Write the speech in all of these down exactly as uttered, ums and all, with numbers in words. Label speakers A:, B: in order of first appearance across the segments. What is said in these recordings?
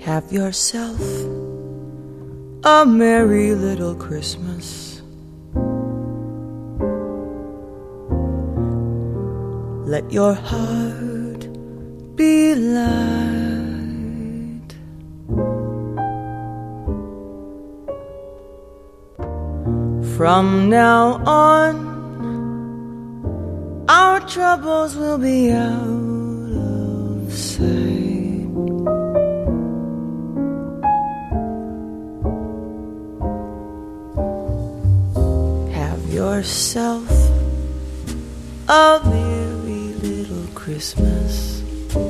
A: Have yourself a merry little Christmas. Let your heart be light. From now on, our troubles will be out of sight. Yourself a merry little Christmas.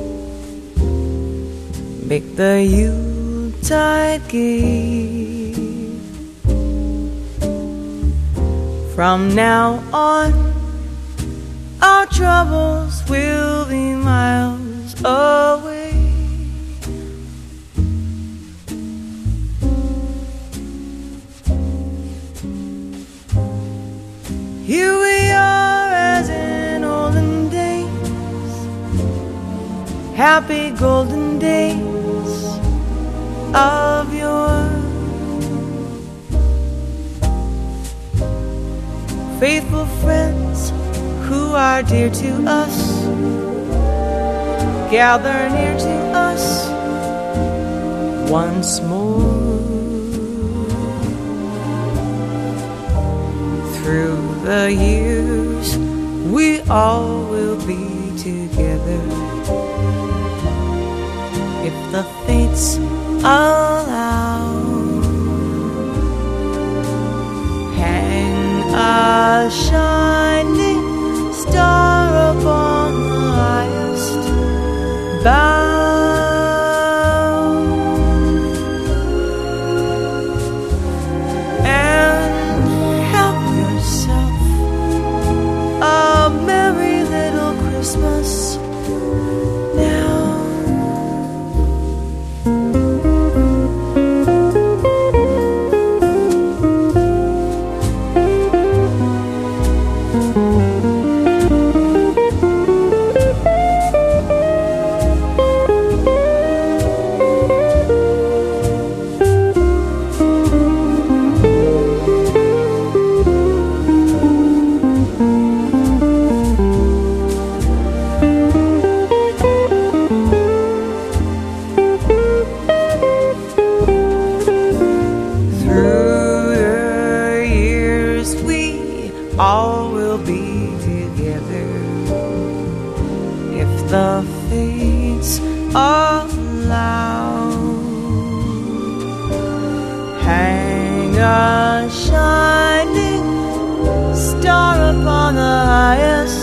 A: Make the Yuletide gay. From now on, our troubles will be miles away. Here we are as in olden days, happy golden days of yore. Faithful friends who are dear to us, gather near to us once more. Through the years, we all will be together, if the fates allow. Hang a shining star upon the highest bough. Christmas now. All will be together, if the fates allow. Hang a shining star upon the highest